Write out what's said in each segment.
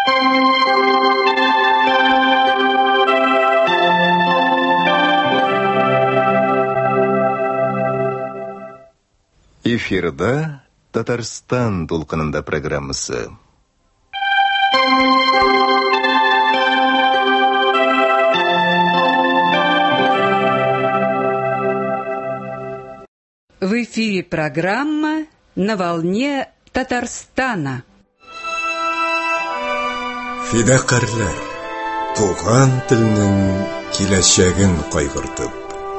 Эфирда Татарстан толқынында программасы. В эфире программа «На волне Татарстана». Фидакарлар, туган телнең киләчәген кайгыртып.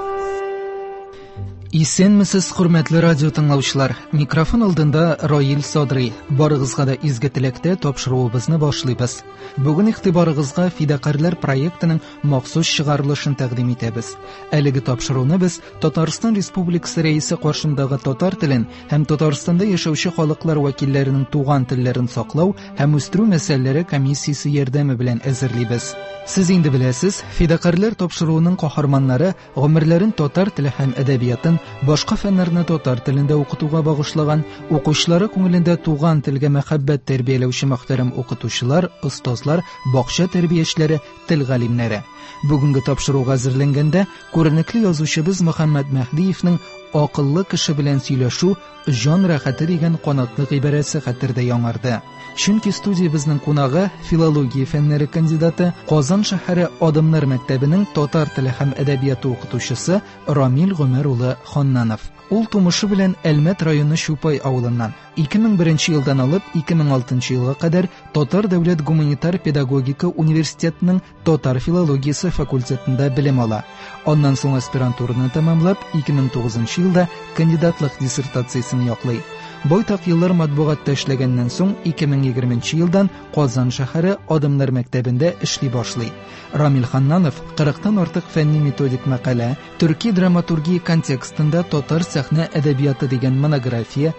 Исәнмесез, хөрмәтле радио тыңлаучылар. Микрофон алдында Раил Садри. Барыгызга да изге теләктә тапшыруыбызны башлыйбыз. Бүген игътибарыгызга Фидакарлар проектының махсус чыгарылышын тәкъдим итәбез. Әлеге тапшыруны без Татарстан Республикасы рәисе каршындагы татар телен һәм Татарстанда яшәүче халыклар вәкилләренең туган телләрен саклау һәм үстерү мәсьәләләре комиссиясе ярдәме белән әзерлибез. Сез инде беләсез, Фидакарлар тапшыруының каһарманнары гомерләрен татар теле һәм әдәбиятын башка фәннәрне татар телендә укытуга багышлаган, укучылары күңелендә туган телгә мәхәббәт тәрбияләүче мөхтәрәм укытучылар, остазлар, бакча тәрбиячеләре, тел галимнәре. Бүгенге тапшыруга әзерләнгәндә күренекле язучыбыз Мөхәммәд Мәхдиевнең «Акыллы кеше белән сөйләшү, җан рәхәте» дигән канатлы гыйбарәсе хәтердә яңарды. Чөнки студиябезнең кунагы филология фәннәре кандидаты, Казан шәһәре Адымнар мәктәбенең татар теле һәм әдәбияты укытучысы Рамил Гомәр улы Ханнанов. Ул тумышы белән Әлмәт районы Чупай авылыннан 2001 елдан алып 2006 елга кадәр Татар дәүләт гуманитар педагогика университетының татар филологиясе факультетында белем ала. Аннан соң аспирантураны тәмамлап, 2009 елда кандидатлык диссертациясын яклый. Байтак еллар матбугатта эшләгәннән соң 2020 елдан Казан шәһәре Адымнар мәктәбендә эшли башлый. Рамил Ханнанов 40-тан артык фәнни методик мәкалә, төрки драматургия контекстында татар сәхнә әдәбияты дигән монография,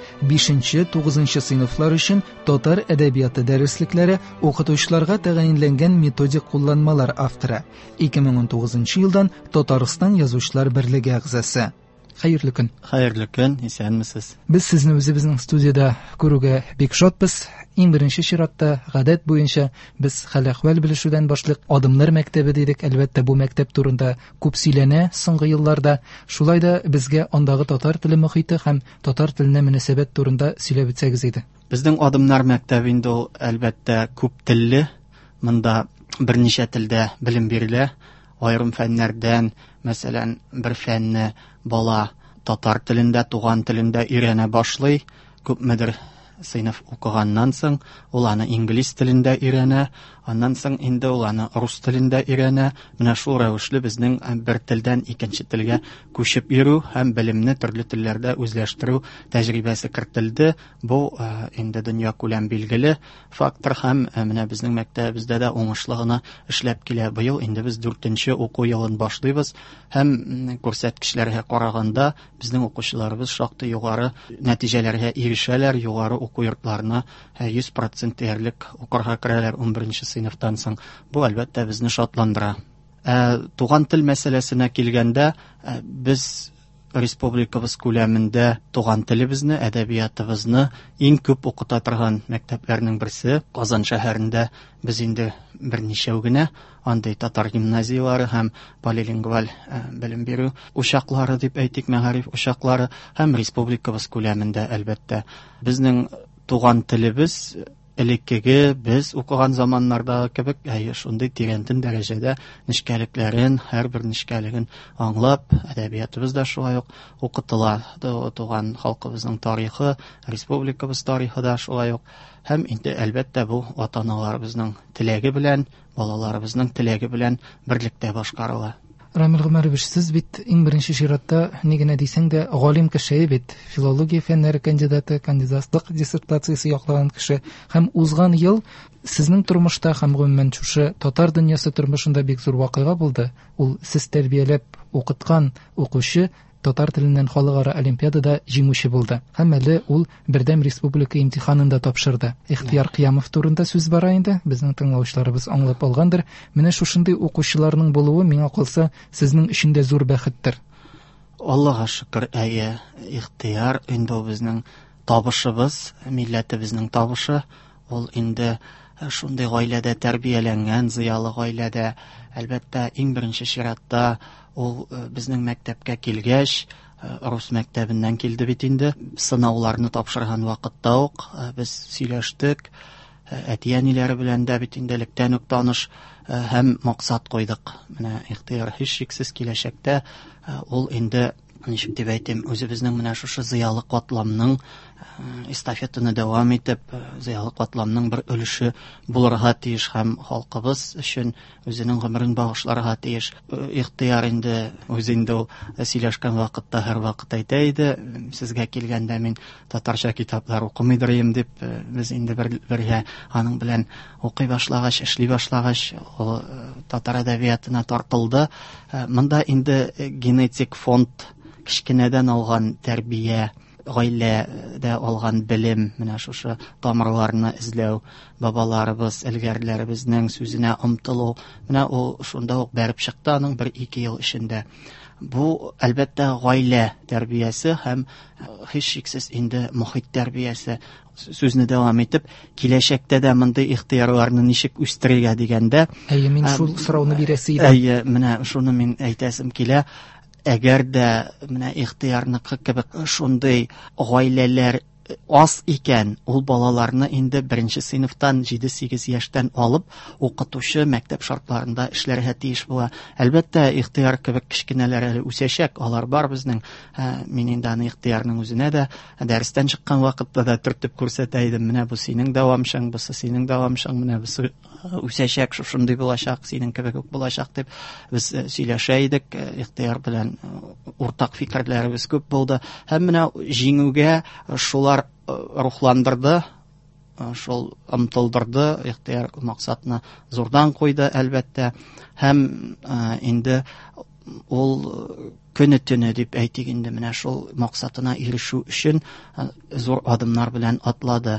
5-9 сыйныфлар өчен татар әдәбияты дәреслекләре, укытучыларга тәгаенләнгән методик кулланмалар авторы. 2019 елдан Татарстан язучылар берлеге әгъзасы. Хәерле көн. Хәерле көн, исәнмесез. Без сезне үзебезнең студияда күрүгә бик шатбыз. Иң беренче чиратта, гадәт буенча, без хәл-әхвәл белешүдән башлык Адымнар мәктәбе дидек. Әлбәттә, бу мәктәп турында күп сөйләнә соңгы елларда. Шулай да безгә андагы татар теле мөхите һәм татар теленә мөнәсәбәт турында сөйләп үтсәгез иде. Безнең Адымнар мәктәбендә ул әлбәттә күп телле. Монда берничә телдә белем бирелә. Аерым фәннәрдән, мәсәлән, бер фәнне бала татар телендә, туган телендә өйрәнә башлый. Күпмедер сыйныф укыганнан соң ул аны инглиз телендә өйрәнә, аннан соң инде ул аны рус телендә өйрәнә. Менә шул рәвешле безнең бер телдән икенче телгә күчеп йөрү һәм белемне төрле телләрдә үзләштерү тәҗрибәсе кертелде. Бу инде дөнья күләм билгеле фактор һәм менә безнең мәктәбебездә дә уңышлы гына эшләп килә. Быел инде без 4нче уку елын башлыйбыз һәм күрсәткечләргә караганда безнең укучыларыбыз шактый югары нәтиҗәләргә ирешәләр, югары уку йортларына 100% диярлек укырга керәләр 11нче сыйныфтан соң. Бу әлбәттә безне шатландыра. Туган тел мәсьәләсенә килгәндә, без республикабыз күләмендә туган телебезне, әдәбиятыбызны иң күп укыта торган мәктәпләрнең берсе. Казан шәһәрендә без инде берничәү генә андый татар гимназиялары һәм полилингваль белем бирү учаклары дип әйтик, мәгариф учаклары һәм республикабыз күләмендә әлбәттә. Безнең туган телебез элеккеге без укыган заманнарда кебек шундый тирәнтен дәрәҗәдә нечкәлекләрен, һәрбер нечкәлеген аңлап, әдәбиятыбыз да шулай ук укытыла. Туган халкыбызның тарихы, республикабыз тарихы да шулай ук. Һәм инде әлбәттә бу ата-аналарыбызның теләге белән, балаларыбызның теләге белән берлектә башкарыла. Рамил Гомәрович, сез бит иң беренче чиратта, ни генә дисәң дә, галим кеше бит, филология фәннәре кандидаты, кандидатлык диссертациясе яклаган кеше, һәм узган ел сезнең тормышта һәм гомумән шушы татар дөньясы тормышында бик зур вакыйга булды. Ул сез тәрбияләп укыткан укучы татар теленнән халыкара олимпиадада җиңүче булды. Һәм әле ул бердәм республика имтиханында тапшырды. Ихтияр Кыямов турында сүз бара инде, безнең тыңлаучыларыбыз аңлап алгандыр. Менә шушындый укучыларның булуы миңа калса сезнең өчен дә зур бәхеттер. Аллаһка шөкер, ихтияр инде безнең табышыбыз, милләтебезнең табышы. Ул инде шундый гаиләдә тәрбияләнгән, зыялы гаиләдә, әлбәттә, иң беренче чиратта ул безнең мәктәпкә килгәч, рус мәктәбеннән килде бит инде. Сынауларны тапшырган вакытта ук без сөйләштек. Әти-әниләре белән дә бит инде электән үк таныш һәм максат койдык. Менә ихтыяр һичшиксез киләчәктә ул инде ничек дип әйтим, үзебезнең менә шушы зыялы катламның эстафетаны дәвам итеп, зыялы катламның бер өлеше булырга тиеш һәм халкыбыз өчен үзенең гомерен багышларга тиеш. Ихтыяр инде үзендә ул сөйләшкән вакытта һәр вакыт әйтә иде, сезгә килгәндә мин татарча китаплар укымыйдырым дип, без инде бергә аның белән укый башлагач, эшли башлагач, ул татар әдәбиятына тартылды. Монда инде генетик фонд, кичкенәдән алган тәрбия, гаиләдә алган белем, менә шушы тамырларны эзләү, бабаларыбыз, элгәрләребезнең сүзенә омтылу, менә ул шунда ук бәреп чыкты аның 1-2 ел эчендә. Бу әлбәттә гаилә тәрбиясе һәм һичшиксез инде мөхит тәрбиясе. Сүзне дәвам итеп, киләчәктә дә мондый ихтыярларны ничек үстерергә дигәндә, Мин шул сорауны бирәсе идем. Менә шуны мин әйтәсем килә. Әгәр дә менә ихтыярныкы кебек шундый гаиләләр аз икән, ул балаларны инде 1нче сыйныфтан 7-8 яшьтән алып, укытучы мәктәп шартларында эшләргә тиеш була. Әлбәттә, ихтыяр кебек кичкенәләр әле үсәчәк, алар бар безнең. Мин инде аны ихтыярның үзенә дә дәрестән чыккан вакытта да төртеп күрсәтә идем. Менә бу синең дәвамчың, бу синең дәвамчың, менә бу үсәчәк, шундый булачак, синең кебек үк булачак дип без сөйләшә идек. Ихтыяр белән уртак фикерләребез күп булды. Һәм менә җиңүгә шулар рухландырды, шул омтылдырды, ихтыяр максатны зурдан куйды әлбәттә. Һәм инде ул көне-төне дип әйтик инде, менә шул максатына ирешү өчен зур адымнар белән атлады.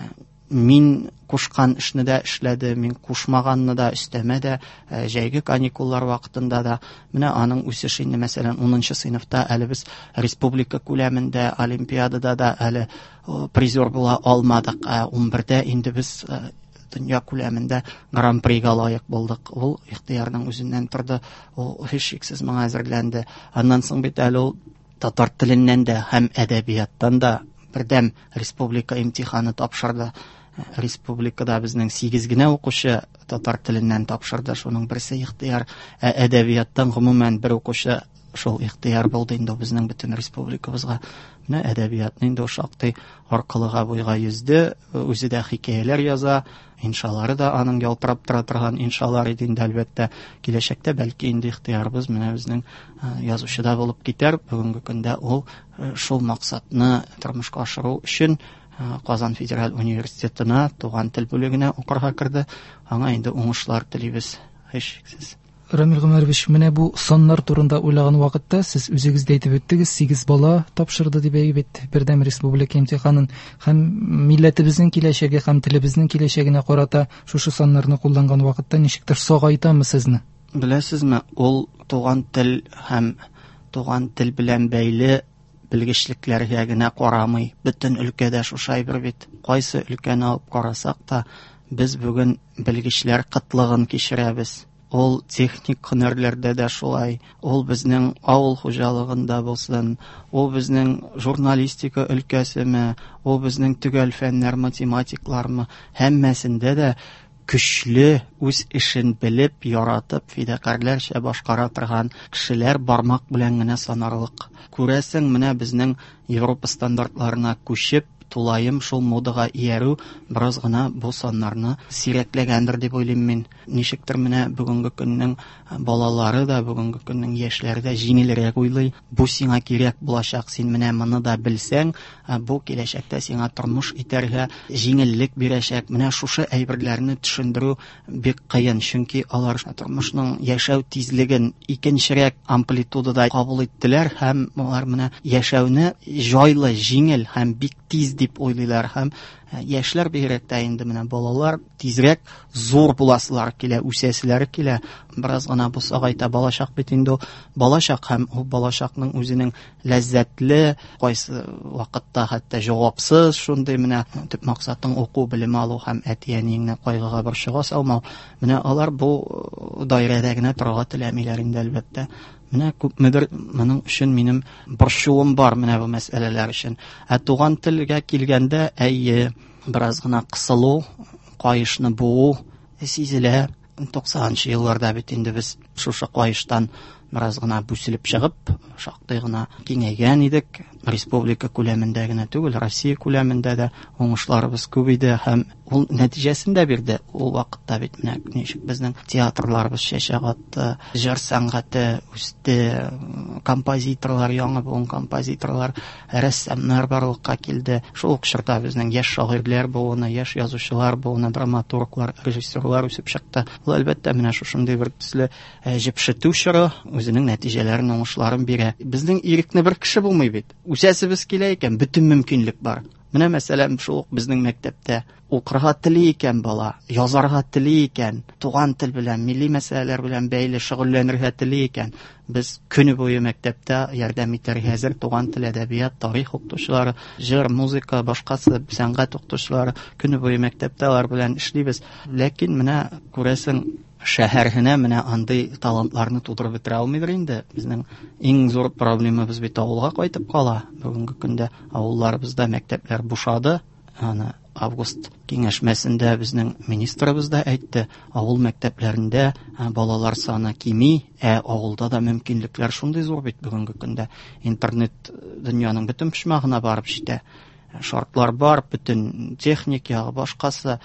Мин кушкан эшне дә эшләде, мин кушмаганны да өстәмә дә, җәйге каникуллар вакытында да. Менә аның үсеше инде, мәсәлән, 10нчы сыйныфта әле без республика күләмендә, олимпиадада да әле призер була алмадык. 11дә инде без дөнья күләмендә гран-прига лаек булдык. Ул ихтыярның үзеннән торды, ул һичшиксез моңа әзерләнде. Аннан соң бит әле ул татар теленнән дә һәм әдәбияттан да бердәм республика имтиханы тапшырды. Республикада безнең 8 генә укучы татар теленнән тапшырды. Шуның берсе ихтыяр. Әдәбияттан гомумән бер укучы шул ихтыяр булды инде безнең бөтен республикабызга. Менә әдәбиятны инде шактый аркылыга буйга йөзде, үзе дә хикәяләр яза, иншалары да аның ялтырап тора торган иншалар иде инде әлбәттә. Киләчәктә бәлки инде ихтыярбыз менә безнең язучыда булып китәр. Бүгенге көндә ул шул максатны тормышка ашыру өчен Казан федераль университетына туган тел бүлегенә укырга керде. Аңа инде уңышлар телибез, һичшиксез. Рамил Гомәрович, менә бу саннар турында уйлаган вакытта сез үзегез дә әйтеп үттегез, 8 бала тапшырды дип әйтеп, бердәм республика имтиханын һәм милләтебезнең киләчәге һәм телебезнең киләчәгенә карата шушы саннарны кулланган вакытта ничектер сагайтамы сезне? Беләсезме, ул туган тел һәм туган тел белән бәйле белгечлекләргә генә карамый. Бөтен өлкәдә шушай бер бит. Кайсы өлкәне алып карасак та, без бүген белгечләр кытлыгын кичерәбез. Ул техник һөнәрләрдә дә шулай. Ул безнең авыл хуҗалыгында булсын, ул безнең журналистика өлкәсеме, ул безнең төгәл фәннәр, математиклармы, һәммәсендә дә көчле, үз эшен белеп, яратып, фидакарларча башкара торган кешеләр бармак белән генә санарлык. Күрәсең, менә безнең Европа стандартларына күчеп, тулаем шул модага иярү бераз гына бу саннарны сирәкләгәндер дип уйлыйм мин. Ничектер менә бүгенге көннең балалары да, бүгенге көннең яшьләре дә җиңелрәк уйлый. Бу сиңа кирәк булачак, син менә моны да белсәң, бу киләчәктә сиңа тормыш итәргә җиңеллек бирәчәк. Менә шушы әйберләрне төшендерү бик кыен, чөнки алар тормышның яшәү тизлеген икенчерәк амплитудада кабул иттеләр һәм алар менә яшәүне җайлы, җиңел һәм бик тиз дип уйлыйлар һәм яшьләр бигрәк тә инде менә балалар тизрәк зур буласылар килә, үсәселәр килә. Бераз гына бу сагайта балачак бит инде балачак һәм ул балачакның үзенең ләззәтле, кайсы вакытта хәтта җавапсыз шундый менә төп максатың уку, белем алу һәм әти-әниеңне кайгыга борчыга салмау. Менә алар бу даирәдә генә торырга теләмиләр инде әлбәттә. Менә күпмедер моның өчен минем борчуым бар менә бу мәсьәләләр өчен. Туган телгә килгәндә, әйе, бераз гына кысылу, кайышны буу сизелә. 90-нчы елларда бит инде без шушы кайыштан бераз гына бүселеп чыгып, шактый гына киңәйгән идек. Республика күләмендә генә түгел, Россия күләмендә дә уңышларыбыз күп иде һәм ул нәтиҗәсен дә бирде. Ул вакытта бит менә ничек безнең театрларыбыз чәчәк атты, җыр сәнгате үсте, композиторлар, яңа буын композиторлар, рәссамнар барлыкка килде. Шул ук чорда безнең яшь шагыйрьләр буыны, яшь язучылар буыны, драматурглар, режиссерлар үсеп чыкты. Ул әлбәттә менә шушындый бер төсле җепшетү чоры үзенең нәтиҗәләрен, уңышларын бирә. Безнең ирекне бер кеше булмый бит. Үсәсебез килә икән, бөтен мөмкинлек бар. Менә мәсәлән, шул безнең мәктәптә укырга тели икән бала, язарга тели икән, туган тел белән, милли мәсьәләләр белән бәйле шөгыльләнергә тели икән. Без көне буе мәктәптә ярдәм итәргә хәзер туган тел, әдәбият, тарих укытучылары, җыр, музыка, башкасы сәнгать укытучылары көне буе мәктәптә алар белән эшлибез. Ләкин менә күрәсең, шәһәргә менә андый талантларны тудырып бетерә алмыйдыр инде. Безнең иң зур проблемабыз бит авылга кайтып кала. Бүгенге көндә авылларыбызда мәктәпләр бушады. Аны август киңәшмәсендә безнең министрыбыз да әйтте, авыл мәктәпләрендә балалар саны кими, авылда да мөмкинлекләр шундый зур бит бүгенге көндә. Интернет дөньяның бөтен почмагына барып җитә. Шартлар бар, бөтен техника, башкасы,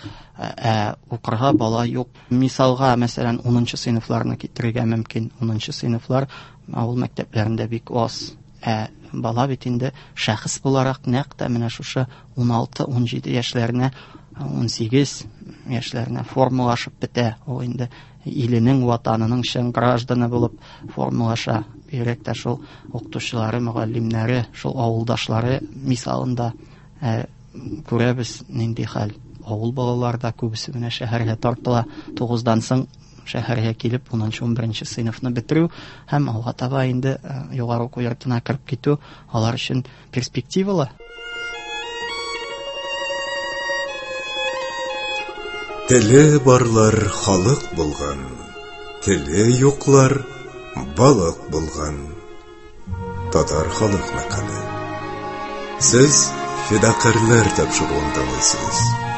укырга бала юк. Мисалга, мәсәлән, 10нчы сыйныфларны китерергә мөмкин. 10нчы сыйныфлар авыл мәктәпләрендә бик аз. Бала бит инде шәхес буларак нәкъ тә менә шушы 16-17 яшьләренә, 18 яшьләренә формалашып бетә. Ул инде иленең, ватанының чын гражданы булып формалаша. Бигрәк тә шул укытучылары, мөгаллимнәре, шул авылдашлары мисалында күрәбез нинди хәл. Авыл балалары да күбесе менә шәһәргә тартыла. 9дан соң шәһәргә килеп 10-11 сыйныфны бетерү һәм алга таба инде югары уку йортына кирип китү алар өчен перспективалы. Теле барлар халык булган, теле юклар балык булган. Татар халык мәкале. Сез фидакарлар тапшыруын тыңлыйсыз.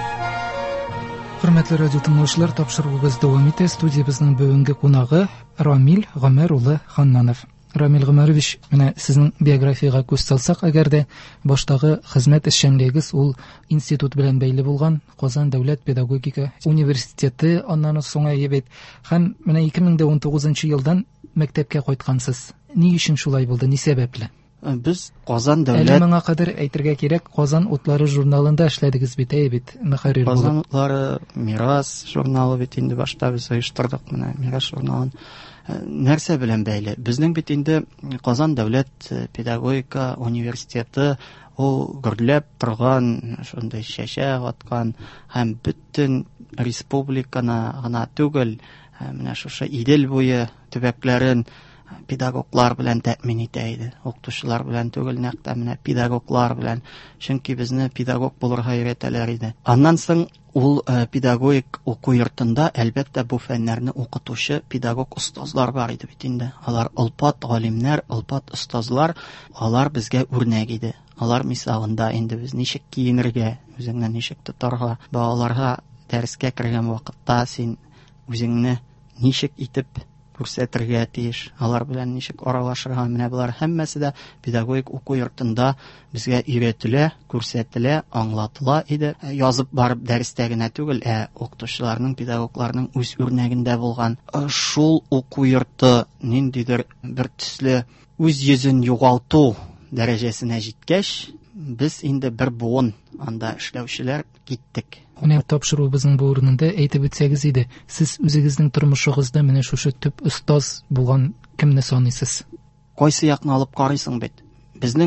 Хөрмәтле радио тыңлаучылар, тапшыруыбыз дәвам итә. Студиябызның бүгенге кунагы Рамил Гомәр улы Ханнанов. Рамил Гомәрович, менә сезнең биографияга күз салсак, әгәр дә баштагы хезмәт эшчәнлегегез ул институт белән бәйле булган, Казан дәүләт педагогика университеты, аннан соң ебет, һәм менә 2019 елдан мәктәпкә кайткансыз. Ни өчен шулай булды, ни сәбәпле? Без Казан дәүләт... Әле моңа кадәр әйтергә кирәк, Казан утлары журналында эшләдегез бит, бит, мөхәррир булып. Казан утлары, Мирас журналы бит инде башта без оештырдык менә Мирас журналын. Нәрсә белән бәйле? Безнең бит инде Казан дәүләт педагогика университеты ул гөрләп торган, шундый чәчәк аткан һәм бөтен республиканы гына түгел, менә шушы Идел буе төбәкләрен педагоглар белән тәэмин итә иде. Укытучылар белән түгел, нәкъ тә менә педагоглар белән. Чөнки безне педагог булырга өйрәтәләр иде. Аннан соң ул педагогик уку йортында әлбәттә бу фәннәрне укытучы педагог остазлар бар иде бит инде. Алар алпат галимнәр, алпат остазлар, алар безгә үрнәк иде. Алар мисалында инде без ничек киенергә, үзеңне ничек тотарга, балаларга дәрескә кергән вакытта син үзеңне ничек итеп күрсәтергә тиеш, алар белән ничек аралашырга, менә булар һәммәсе дә педагогик уку йортында безгә өйрәтелә, күрсәтелә, аңлатыла иде. Язып барып дәрестә генә түгел, укытучыларның, педагогларның үз үрнәгендә булган. Шул уку йорты ниндидер бер төсле үз йөзен югалту дәрәҗәсенә җиткәч, без инде бер буын анда эшләүчеләр киттек. Менә тапшыруыбызның бу урынында әйтеп үтсәгез иде, сез үзегезнең тормышыгызда менә шушы төп остаз булган кемне саныйсыз? Кайсы якны алып карыйсың бит? Безнең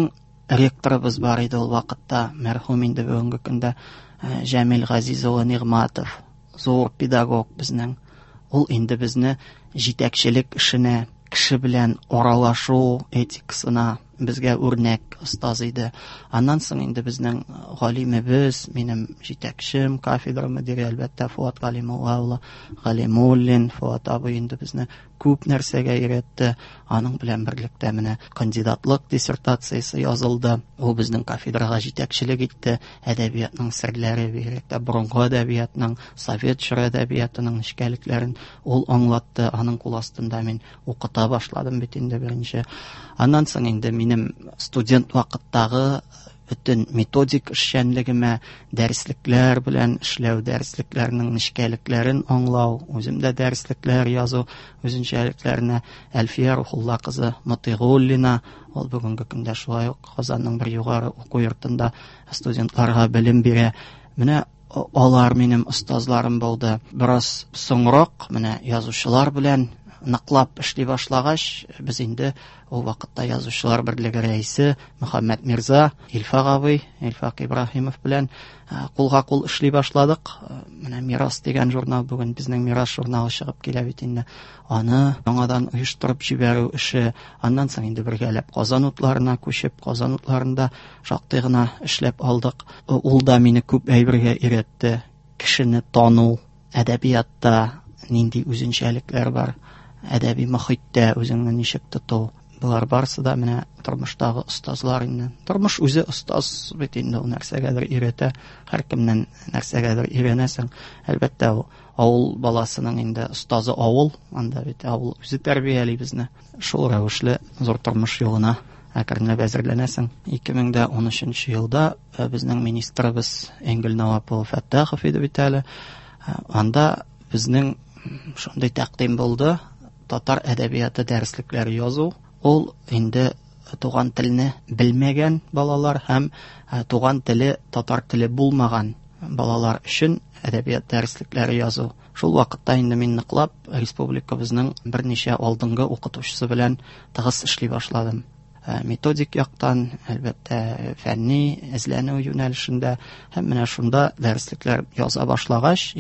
ректорыбыз бар иде ул вакытта, мәрхүм инде бүгенге көндә, Җәмил Газиз улы Нигъматов, зур педагог безнең. Ул инде безне җитәкчелек эшенә, кеше белән аралашу этикасына безгә үрнәк остаз иде. Аннан соң инде безнең галимебез, минем җитәкчем, кафедра мөдире әлбәттә Фуат Галимулла, Галимуллин, Фуат абый инде безне күп нәрсәгә өйрәтте. Аның белән берлектә менә кандидатлык диссертациясе язылды. Ул безнең кафедрага җитәкчелек итте. Әдәбиятның серләре, бигрәк борынгы әдәбиятның, совет чоры әдәбиятының нечкәлекләрен ул аңлатты. Аның кул астында мин укыта башладым бит инде беренче. Аннан соң инде минем студент вакыттагы бөтен методик эшчәнлегемә, дәреслекләр белән эшләү, дәреслекләрнең нечкәлекләрен аңлау, үземдә дәреслекләр язу, үзенчәлекләренә Әлфия Рухулла кызы Мотыйгуллина, ул бүгенге көндә шулай ук Казанның бер югары уку йортында студентларга белем бирә. Менә алар минем остазларым булды. Бераз соңрак менә язучылар белән наклап эшли башлагач, без инде ул вакытта язучылар берлеге рәисе Мөхәммәд Мирза, Илфак абый, Илфак Ибраһимов белән кулга-кул эшли башладык. Менә Мирас дигән журнал, бүген безнең Мирас журналы чыгып килә бит инде. Аны яңадан оештырып җибәрү эше. Аннан соң инде бергәләп Казан утларына күчеп, Казан утларында шактый гына эшләп алдык. Ул да мине күп әйбергә өйрәтте. Кешене тану, әдәбиятта нинди үзенчәлекләр бар, әдәби мөхиттә үзеңне ничек тоту. Булар барсы да менә тормыштагы остазлар инде. Тормыш үзе остаз бит инде, ул нәрсәгәдер өйрәтә, һәркемнән нәрсәгәдер өйрәнәсең. Әлбәттә, авыл баласының инде остазы авыл, анда бит авыл үзе тәрбияли безне. Шул рәвешле зур тормыш юлына әкренләп әзерләнәсең. 2013 елда безнең министрыбыз Энгел Навапов Фәттахов иде бит әле. Анда безнең шундый тәкъдим булды: татар әдәбияты дәреслекләре язу. Ул инде туган телне белмәгән балалар һәм туган теле татар теле булмаган балалар өчен әдәбият дәреслекләре язу. Шул вакытта инде мин ныклап республикабызның берничә алдынгы укытучысы белән тыгыз эшли башладым. Методик яктан, әлбәттә, фәнни эзләнү юнәлешендә һәм менә шунда дәреслекләр яза башлагач,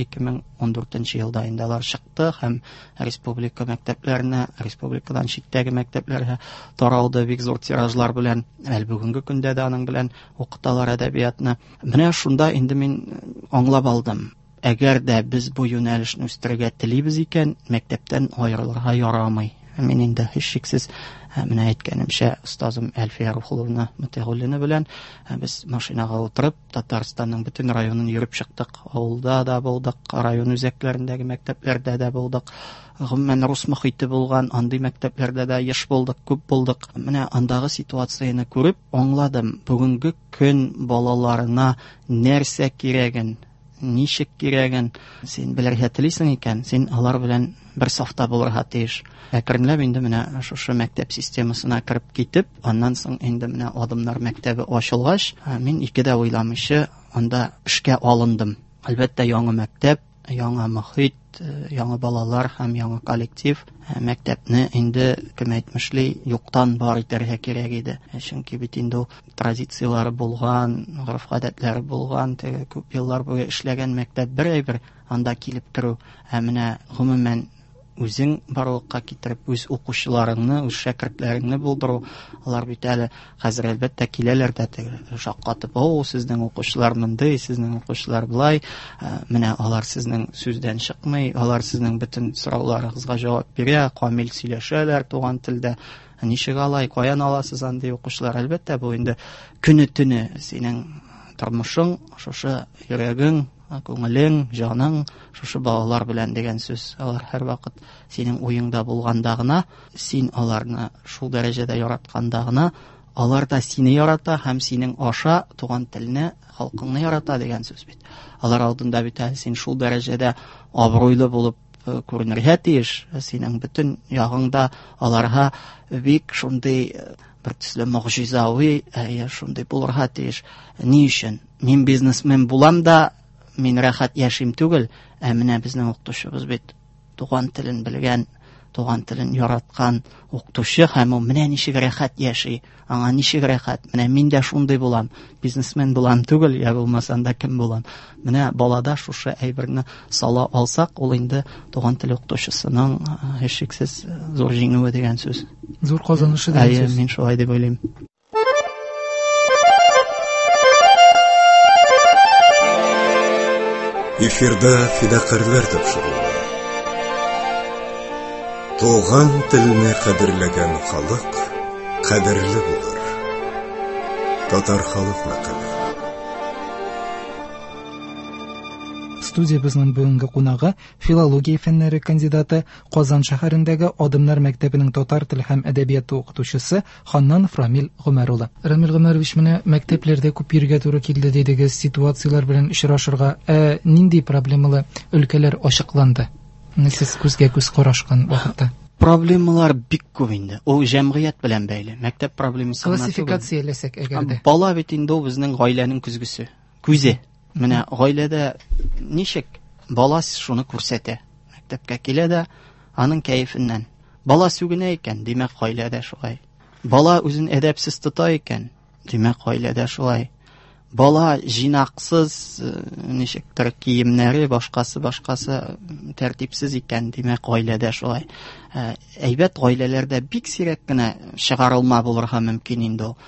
2014 елда инде алар чыкты һәм республика мәктәпләренә, республикадан читтәге мәктәпләргә таралды бик зур тиражлар белән. Әле бүгенге көндә дә аның белән укыталар әдәбиятны. Менә шунда инде мин аңлап алдым: әгәр дә без бу юнәлешне үстерергә телибез икән, мәктәптән аерылырга ярамый. Мин инде һичшиксез менә әйткәнемчә остазым Әлфия Рухулловна Мотыйгуллина белән без машинага утырып Татарстанның бөтен районын йөреп чыктык. Авылда да булдык, район үзәкләрендәге мәктәпләрдә дә булдык. Гомумән рус мөхите булган андый мәктәпләрдә дә еш булдык, күп булдык. Менә андагы ситуацияны күреп аңладым: бүгенге көн балаларына нәрсә кирәген, ничек кирәген син белергә телисең икән, син алар белән бер сафта булырга тиеш. Әкренләп инде менә шушы мәктәп системасына кирип китеп, аннан соң инде менә Адымнар мәктәбе ачылгач, мин икедә уйламыйча анда эшкә алындым. Әлбәттә, яңа мәктәп, яңа мөхит, яңа балалар һәм яңа коллектив. Мәктәпне инде кем әйтмешли юктан бар итәргә кирәк иде. Чөнки бит инде традицияләре булган, гореф-гадәтләре булган, күп еллар буе эшләгән мәктәп бер анда килеп керү. Менә гомумән үзең барлыкка китереп, үз укучыларыңны, үз шәкертләреңне булдыру. Алар бит әле хәзер әлбәттә киләләр дә шаккатып: "О, сезнең укучылар мондый, сезнең укучылар булай". Менә алар сезнең сүздән чыкмый, алар сезнең бөтен сорауларыгызга җавап бирә, камил сөйләшәләр туган телдә. Ничек алай, каян аласыз андый укучылар? Әлбәттә, бу инде көне-төне синең тормышың, шушы йөрәгең, күңелең, җаның шушы балалар белән дигән сүз. Алар һәр вакыт синең уеңда булганда гына, син аларны шул дәрәҗәдә яратканда гына, алар да сине ярата һәм синең аша туган телне, халкыңны ярата дигән сүз бит. Алар алдында бит син шул дәрәҗәдә абруйлы булып күренергә тиеш. Синең бөтен ягыңда аларга бик шундый бер төсле мөгъҗизави, шундый булырга тиеш. Ни өчен? Мин бизнесмен булам да мин рәхәт яшим түгел, менә безнең укытучыбыз бит туган телен белгән, туган телен яраткан укытучы һәм ул менә ничек рәхәт яши, аңа ничек рәхәт, менә мин дә шундый булам, бизнесмен булам түгел, я булмасам да кем булам. Менә балада шушы әйберне сала алсак, ул инде туган тел укытучысының һичшиксез зур җиңүе дигән сүз. Зур казанышы дигән сүз. Мин шулай дип уйлыйм. Эфирда фидакарлар тапшыруы. Туган телне кадерләгән халык кадерле булыр. Татар халык мәкале. Студиябызның бүгенге кунагы филология фәннәре кандидаты, Казан шәһәрендәге Адымнар мәктәбенең татар теле һәм әдәбияты укытучысы Ханнанов Рамил Гомәр улы. Рамил Гомәрович, менә мәктәпләрдә күп йөргә туры килде дидегез, ситуациялар белән очрашырга. Нинди проблемалы өлкәләр ачыкланды? Сез күзгә күз карашкан вакытта. Проблемалар бик күп инде. Ул җәмгыять белән бәйле. Мәктәп проблемасы классификацияләсәк әгәрдә. Бала бит инде ул безнең гаиләнең күзгесе. Күзе. Менә гаиләдә ничек бала шуны күрсәтә. Мәктәпкә килә дә аның кәефеннән. Бала сүгенә икән, димәк гаиләдә шулай. Бала үзен әдәпсез тота икән, димәк гаиләдә шулай. Бала җинаксыз, ничектер киемнәре, башкасы тәртипсез икән, димәк гаиләдә шулай. Әйбәт гаиләләрдә бик сирәк кенә чыгарылма булырга мөмкин инде ул.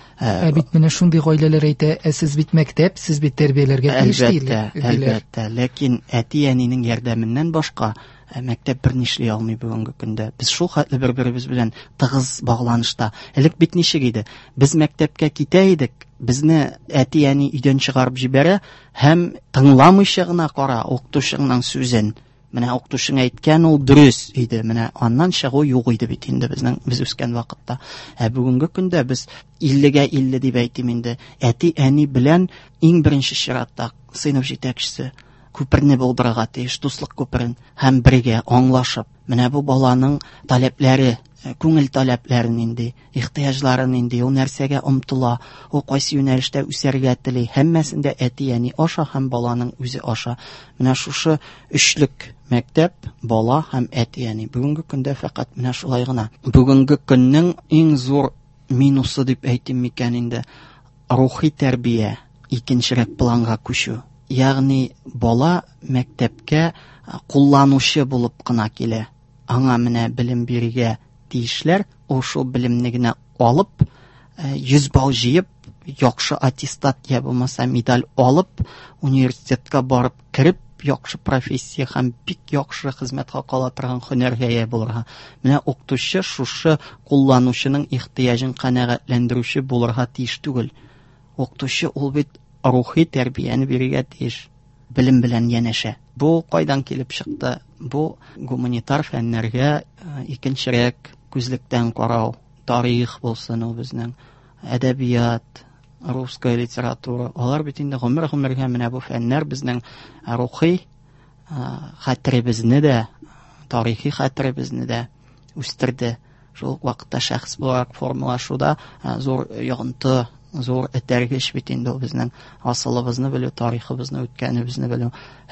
Бит менә шундый гаиләләр әйтә, сез бит мәктәп, сез бит тәрбияләргә тиеш диләр. Әлбәттә, ләкин әти-әнинең ярдәменнән башка мәктәп бернишли алмый бүгенге көндә. Без шул хәтле бер-беребез белән тыгыз багланышта. Элек бит ничек иде? Без мәктәпкә китә идек, безне әти-әни өйдән чыгарып җибәрә һәм тыңламыйча гына кара укытучының сүзен. Менә укытучың әйткән ул дөрес иде. Менә аннан чыгу юк иде бит инде без үскән вакытта. Бүгенге көндә без 50-гә 50 дип әйтим инде. Әти-әни белән иң беренче чиратта сыйныф җитәкчесе күперне булдырырга тиеш, дуслык күперен, һәм бергә аңлашып, менә бу баланың таләпләре, күңел таләпләрен инде, ихтыяҗларын инде, ул нәрсәгә омтыла, ул кайсы юнәлештә үсәргә тели, һәммәсендә әти-әни аша һәм баланың үзе аша. Менә шушы өчлек мәктәп, бала һәм әти-әни. Бүгенге көндә фақат менә шулай гына. Бүгенге көннең иң зур минусы дип әйтим микән инде, рухи тәрбия икенчерәк планга күчү. Ягъни бала мәктәпкә кулланучы булып кына килә. Аңа менә белем бирергә тиешләр, ул шул белемне генә алып, 100 балл җыеп, яхшы аттестат я булмаса медаль алып, университетка барып кирип, яхшы профессия һәм бик яхшы хезмәткә кала торган һөнәргә ия булырга. Менә укытучы шушы кулланучының ихтыяҗын канәгатьләндерүче булырга тиеш түгел. Укытучы ул бит рухи тәрбияне бирергә тиеш, белем белән янәшә. Бу кайдан килеп чыкты? Бу гуманитар фәннәргә икенчерәк күзлектән карау, тарих булсын ул безнең, әдәбият, русская литература. Алар бит инде гомер-гомергә менә бу фәннәр безнең рухи хәтеребезне дә, тарихи хәтеребезне дә үстерде. Шул вакытта шәхс буларак формалашуда зур йогынты, зур этәргеч бит инде ул безнең асылыбызны белү, тарихыбызны, үткәнебезне белү.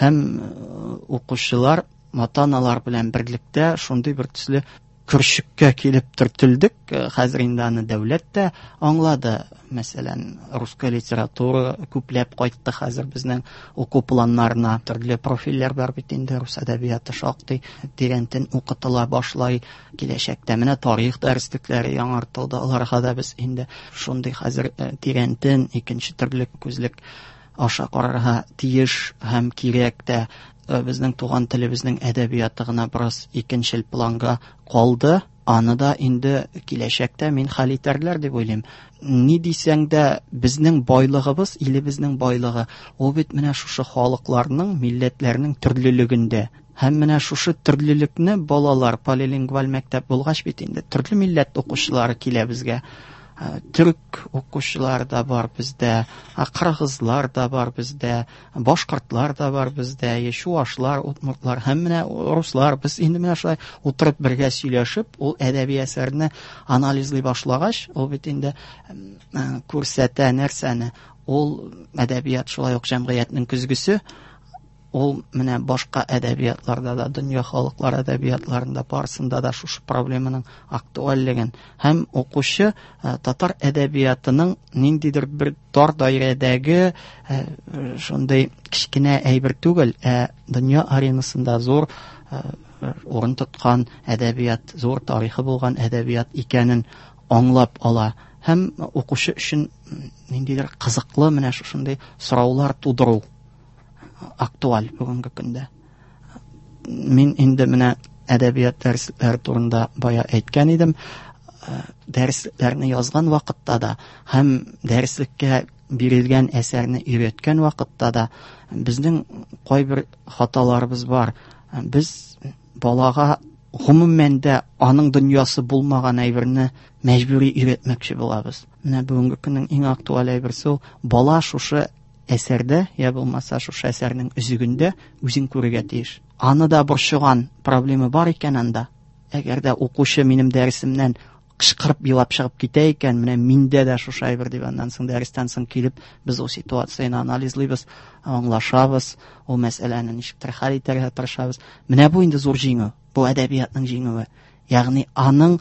Һәм укучылар, ата-аналар белән берлектә шундый бер төсле көршүккә килеп төртелдек. Хәзер инде аны дәүләт тә аңлады. Мәсәлән, русская литература күпләп кайтты хәзер безнең уку планнарына. Төрле профильләр бар бит инде, рус әдәбияты шактый тирәнтен укытыла башлай. Киләчәктә менә тарих дәреслекләре яңартылды. Аларга да без инде шундый хәзер тирәнтен икенче төрле күзлек аша карарга тиеш һәм кирәк тә. Безнең туган телебезнең әдәбияты гына бераз икенчел планга калды. Аны да инде киләчәктә мин хәл итәрләр дип уйлыйм. Ни дисәң дә, безнең байлыгыбыз, илебезнең байлыгы, ул бит менә шушы халыкларның, милләтләрнең төрлелегендә. Һәм менә шушы төрлелекне балалар, полилингваль мәктәп булгач бит инде төрле милләт укучылары килә безгә. Türk укучылар да бар бездә, кыргызлар да бар бездә, башкортлар да бар бездә, чуашлар, удмуртлар һәм менә руслар. Без инде менә шулай утырып бергә сөйләшеп, ул әдәби әсәрне анализлый башлагач, ул бит инде күрсәтә нәрсәне. Ул әдәбият шулай ук җәмгыятьнең күзгесе. ул менә башка әдәбиятларда да, дөнья халыклар әдәбиятларында барысында да шушы проблеманың актуальлеген һәм укучы татар әдәбиятының ниндидер бер тар даирәдәге шундый кичкенә әйбер түгел, дөнья аренасында зур урын тоткан әдәбият, зур тарихы булган әдәбият икәнен аңлап ала һәм укучы өчен ниндидер кызыклы менә шушындый сораулар тудыру актуаль бүгенге көндә. Мин инде менә әдәбият дәресләре турында бая әйткән идем. Дәресләрне язган вакытта да һәм дәреслеккә бирелгән әсәрне өйрәткән вакытта да безнең кайбер хаталарыбыз бар. Без балага гомумән дә аның дөньясы булмаган әйберне мәҗбүри өйрәтмәкче булабыз. Менә бүгенге көннең иң актуаль әйберсе бала шушы әсәрдә, я булмаса шушы әсәрнең үзегендә үзен күрергә тиеш. Аны да борчыган проблема бар икән анда. Әгәр дә укучы минем дәресемнән кычкырып елап чыгып китә икән, менә миндә дә шушы әйбер дип аннан соң дәрестән соң килеп без ул ситуацияны анализлыйбыз, аңлашабыз, ул мәсьәләне ничектер хәл итәргә тырышабыз. Менә бу инде зур җиңү, бу әдәбиятның җиңүе. Ягъни аның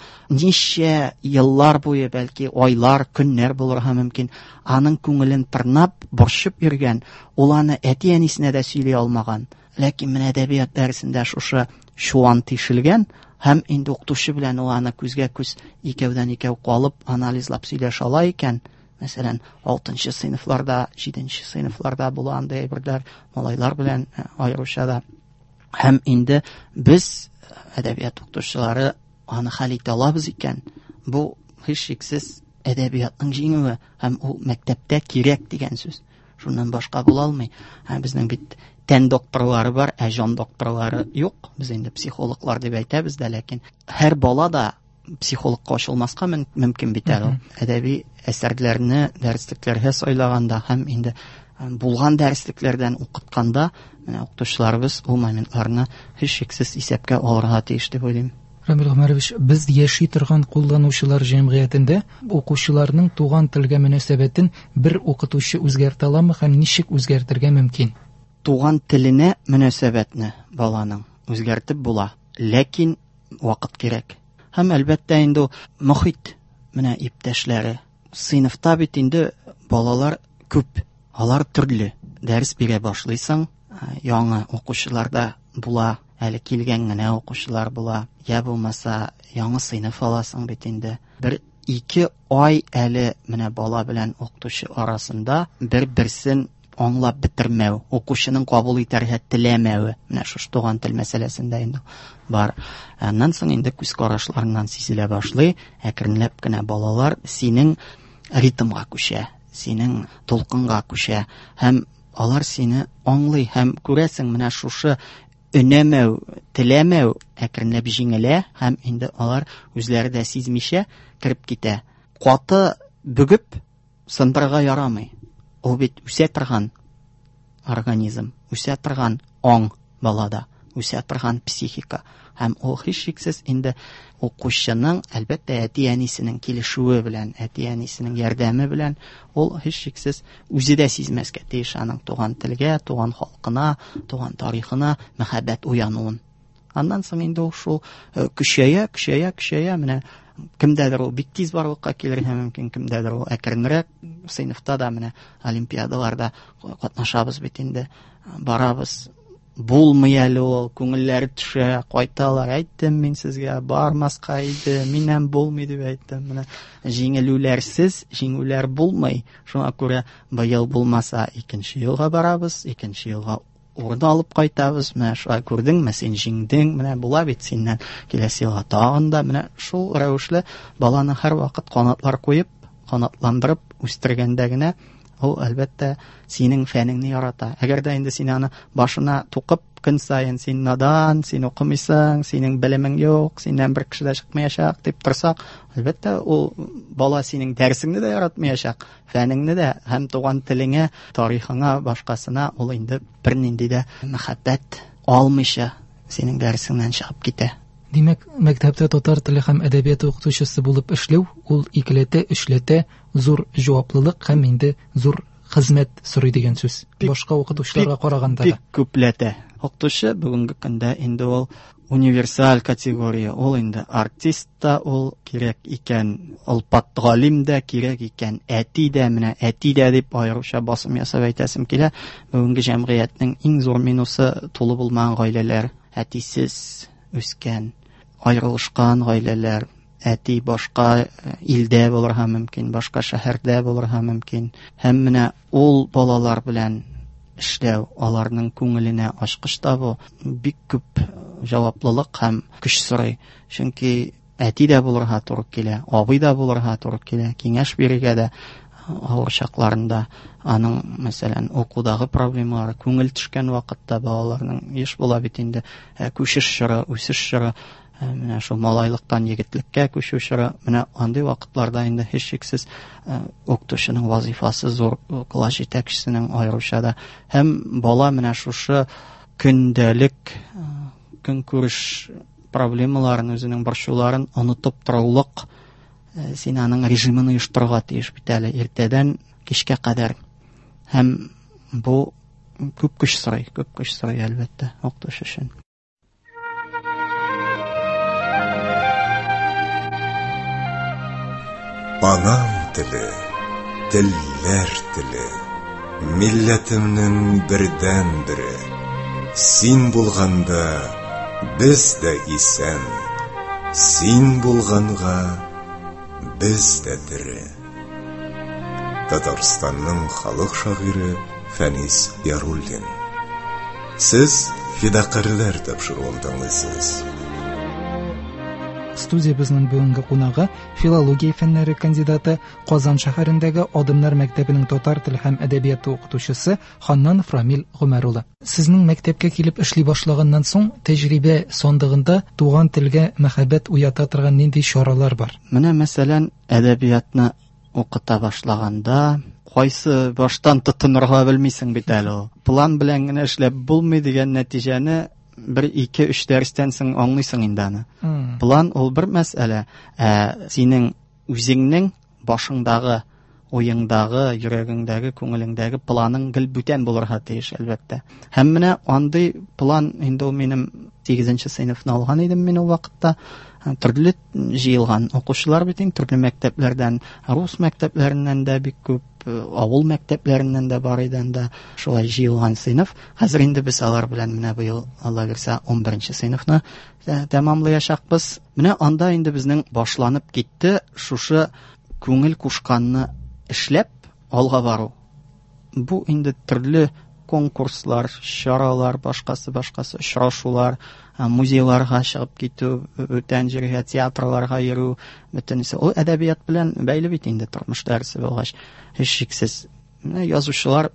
ничә еллар буе, бәлки айлар, көннәр булырга мөмкин, аның күңелен тырнап, борчып йөргән, ул аны әти-әнисенә дә сөйли алмаган. Ләкин менә әдәбият дәресендә шушы шуан тишелгән һәм инде укытучы белән ул аны күзгә күз икәүдән икәү калып анализлап сөйләшә ала икән. Мәсәлән, 6нчы сыйныфларда, 7нче сыйныфларда була андай әйберләр малайлар белән аеруча да. Һәм инде без әдәбият укытучылары аны хәл итә алабыз икән. Бу һичшиксез әдәбиятның җиңүе һәм ул мәктәптә кирәк дигән сүз. Шуннан башка була алмый. Безнең бит тән докторлары бар, җан докторлары юк. Без инде психологлар дип әйтәбез дә, ләкин һәр бала да психологка ачылмаска мөмкин бит әле. Әдәби әсәрләрне дәреслекләргә сайлаганда һәм инде булган дәреслекләрдән укытканда, менә укытучыларыбыз ул моментларны һичшиксез исәпкә алырга тиеш дип уйлыйм. Рамил Гомәрович, без яши торган кулланучылар җәмгыятендә укучыларның туган телгә мөнәсәбәтен бер укытучы үзгәртә аламы һәм ничек үзгәртергә мөмкин? Туган теленә мөнәсәбәтне баланың үзгәртеп була, ләкин вакыт кирәк. Һәм әлбәттә инде мөхит, менә иптәшләре, сыйныфта бит инде балалар күп, алар төрле. Дәрес бирә башлыйсың, яңа укучыларда була, әле килгән генә укучылар була. Я булмаса яңа сыйныф аласың бит инде. 1-2 ай әле менә бала белән укытучы арасында бер-берсен аңлап бетермәү, укучының кабул итәргә теләмәүе, менә шушы туган тел мәсьәләсендә инде бар. Аннан соң инде күз карашларыннан сизелә башлый, әкренләп кенә балалар синең ритмга күчә, синең толкынга күчә, һәм алар сине аңлый һәм күрәсең менә шушы өнәмәү, теләмәү әкренләп җиңелә һәм инде алар үзләре дә сизмичә кирип китә. Каты бүгеп сындырга ярамый. Ул бит үсә торган организм, үсә торган аң балада, үсә торган психика. Һәм ул һичшиксез инде укучының, әлбәттә, әти-әнисенең килешүе белән, әти-әнисенең ярдәме белән, ул һичшиксез үзе дә сизмәскә тиеш аның туган телгә, туган халкына, туган тарихына мәхәббәт уянуын. Аннан соң инде ул шул көчәя, менә кемдәдер ул бик тиз барлыкка килергә мөмкин, кемдәдер ул әкренрәк, сыйныфта да менә олимпиадаларда катнашабыз бит инде, барабыз. Булмый әле ул, күңелләре төшә, кайталар, әйттем мин сезгә, бармаска иде, миннән булмый дип әйттем. Менә җиңелүләрсез җиңүләр булмый. Шуңа күрә быел булмаса 2нче елга барабыз, 2нче елга урын алып кайтабыз. Менә шулай күрдеңме, син җиңдең, менә була бит синнән киләсе елга тагын да. Менә шул рәвешле баланы һәр вакыт канатлар куеп, канатландырып үстергәндә генә ул әлбәттә синең фәнеңне ярата. Әгәр дә инде син аны башына тукып, көн сайын син надан, син укымыйсың, синең белемең юк, синнән бер кеше дә чыкмаячак дип торсак, әлбәттә ул бала синең дәресеңне дә яратмаячак, фәнеңне дә, һәм туган телеңә, тарихыңа, башкасына ул инде бернинди дә мәхәббәт алмыйча синең дәресеңнән чыгып китә. Димәк, мәктәптә татар теле һәм әдәбияты укытучысы булып эшләү, ул икеләтә, эшләтә зур җаваплылык һәм инде зур хезмәт сорый дигән сүз. Башка укытучыларга караганда да. Бик күпләтә. Укытучы бүгенге көндә инде ул универсаль категория. Ул инде артист та ул кирәк икән, ул галим дә кирәк икән, әти дә, менә әти дә дип аеруча басым ясап әйтәсем килә. Бүгенге җәмгыятьнең иң зур минусы тулы булмаган гаиләләр, әтисез үскән, аерылышкан гаиләләр. Әти башка илдә булырга мөмкин, башка шәһәрдә булырга мөмкин. Һәм менә ул балалар белән эшләү, аларның күңеленә ачкыч табу бик күп җаваплылык һәм көч сорый. Чөнки әти дә булырга туры килә, абый да булырга туры килә, киңәш бирергә дә авыр чакларында. Аның, мәсәлән, укудагы проблемалары, күңел төшкән вакытта балаларның еш була бит инде, күчеш чоры, үсеш чоры, менә шул малайлыктан егетлеккә күчү чоры, менә андый вакытларда инде һичшиксез укытучының вазифасы зур, класс җитәкчесенең аеруча да. Һәм бала менә шушы көндәлек көнкүреш проблемаларын, үзенең борчуларын онытып торулык, син аның режимын оештырырга тиеш бит әле иртәдән кичкә кадәр. Һәм бу күп көч сорый әлбәттә укытучы өчен. Анам теле, телләр теле, милләтемнең бердән бире. Син булганда без дә исән, син булганга без дә дире. Татарстанның халык шагыйре Фәнис Яруллин. Сез фидакарлар тапшыруын тыңлыйсыз. Студиябызның бүгенге кунагы филология фәннәре кандидаты, Казан шәһәрендәге Адымнар мәктәбенең татар теле һәм әдәбияты укытучысы Ханнанов Рамил Гомәр улы. Сезнең мәктәпкә килеп эшли башлаганнан соң тәҗрибә сандыгында туган телгә мәхәббәт уята торган нинди чаралар бар? Менә мәсәлән, әдәбиятны укыта башлаганда кайсы баштан тотынырга белмисең бит әле ул. План белән генә эшләп булмый дигән нәтиҗәне 1-2-3 дәрестән соң аңлыйсың инде аны. План ул бер мәсьәлә, синең үзеңнең башыңдагы, уеңдагы, йөрәгеңдәге, күңелеңдәге планың гел бүтән булырга тиеш әлбәттә. Һәм менә андый план инде ул минем 8нче сыйныфны алган идем мин ул вакытта. Төрле җыелган укучылар бит инде төрле мәктәпләрдән, рус мәктәпләреннән дә бик күп, авыл мәктәпләреннән дә бар иде анда шулай җыелган сыйныф. Хәзер инде без алар белән менә быел Алла бирсә 11нче сыйныфны тәмамлаячакбыз. Менә анда инде безнең башланып китте шушы күңел кушканны эшләп алга бару. Бу инде төрле конкурслар, чаралар, башкасы очрашулар, музейларга чыгып китү, бүтән җиргә театрларга йөрү, бөтенесе ул әдәбият белән бәйле бит инде тормыш дәресе булгач. Һичшиксез язучылар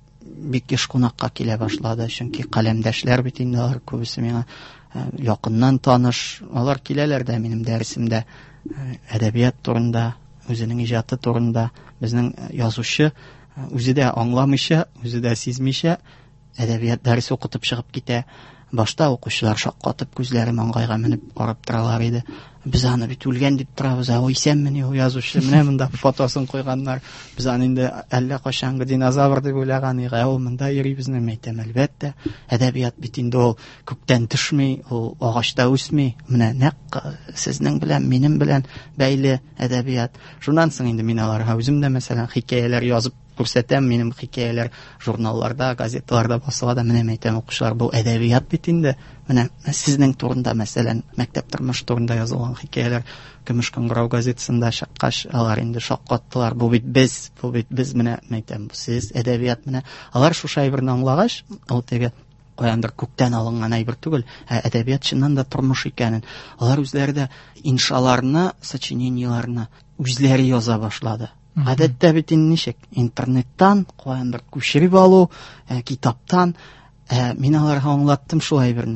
бик еш кунакка килә башлады, чөнки каләмдәшләр бит инде алар күбесе миңа якыннан таныш, алар киләләр дә минем дәресемдә әдәбият турында, үзенең иҗаты турында. Безнең язучы үзе дә аңламыйча, үзе дә сизмичә әдәбият дәресе укытып чыгып китә. Башта укучылар шаккатып күзләре маңгайга менеп карап торалар иде. Без аны бит үлгән дип торабыз, ул исәнмени ул язучы, менә монда фотосын куйганнар. Без аны инде әллә качанғы динозавр дип уйлаган иде, ул монда йөрибезне әйтәм әлбәттә. Әдәбият бит инде ул күктән төшми, ул агачта үсми. Менә нәкъ сезнең белән, минем белән бәйле әдәбият. Шуннан соң инде мин аларга үзем дә мәсәлән хикәяләр язып күрсәтәм, минем хикәяләр журналларда, газеталарда басыла да, менә әйтәм укучылар, бу әдәбият бит инде. Менә сезнең турында мәсәлән мәктәп тормыш турында язылган хикәяләр Көмеш кыңгырау газетасында чыккач, алар инде шаккаттылар. Бу бит без менә әйтәм, бу сез әдәбият менә. Алар шушы әйберне аңлагач, ул теге каяндыр күктән алынган әйбер түгел, әдәбият чыннан да тормыш икәнен. Алар үзләре дә иншаларны, сочиненияларны үзләре яза башлады. Гадәттә бит ничек? Интернеттан каяндыр күчереп алу, китаптан. Мин аларга аңлаттым шул әйберне.